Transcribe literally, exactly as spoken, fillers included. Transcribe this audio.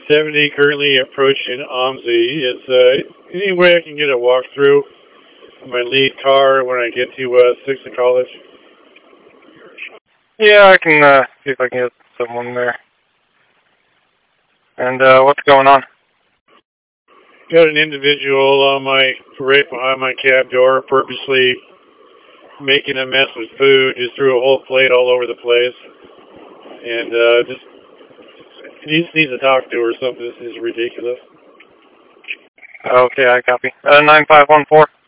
seventy currently approaching OMSI. Is uh, any way I can get a walkthrough of my lead car when I get to uh, sixth and College? Yeah, I can uh, see if I can get someone there. And uh, what's going on? Got an individual on my right behind my cab door, purposely making a mess with food. Just threw a whole plate all over the place, and uh, just he just needs to talk to her or something. This is ridiculous. Okay, I copy. Uh, nine five one four.